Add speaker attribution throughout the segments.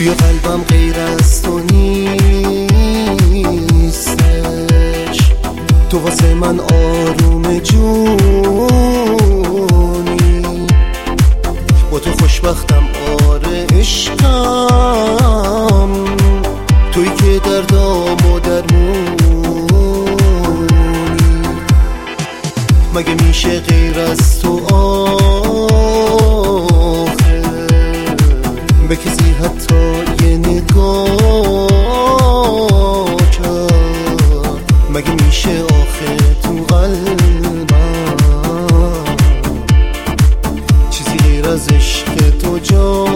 Speaker 1: توی قلبم غیر از تو نیستش. تو واسه من آروم جونی، با تو خوشبختم آره عشقم، توی که دردام و درمونی. مگه میشه غیر از تو آخه به کسی حتی یه نگاه کرد؟ مگه میشه آخه تو قلبم چیزی غیر از عشق تو جا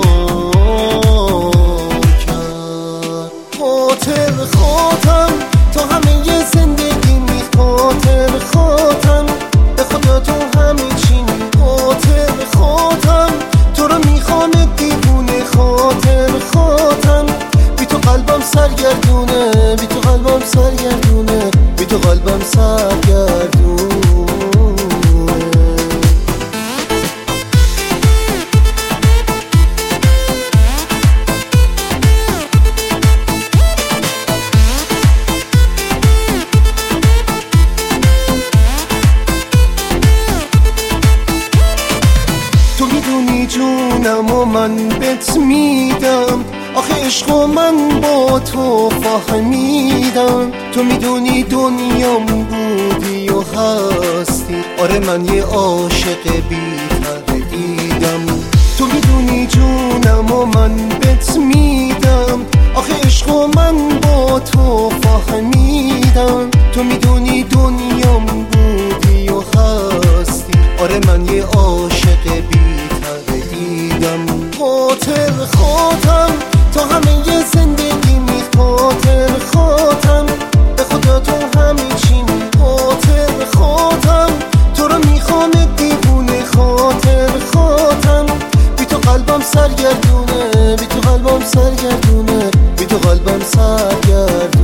Speaker 1: کرد؟ خاطر خاطم تا همه ی زندگی می، خاطر خاطم به خدا تو همه چی می، خاطر خاطم تو رو میخوام دیوونه، خاطر خاطم بی تو قلبم سرگردونه، بی تو قلبم سرگردونه، بی تو قلبم سرگردونه. تو میدونی جونم و من بهت میدم، آخه عشق و من با تو فهمیدم. تو میدونی دنیام بودی و هستی، آره من یه عاشق بی تردیدم. تو میدونی جونم و من بهت میدم، آخه عشق و من با تو فهمیدم. تو میدونی دنیام بودی و هستی، آره من یه عاشق بی تردیدم. خاطر خاطم تا همه ی زندگی می، خاطر خاطم به خدا تو همه چی می، خاطر خاطم تو رو میخوام دیوونه، خاطر خاطم بی تو قلبم سرگردونه، بی تو قلبم سرگردونه، بی تو قلبم سرگردونه.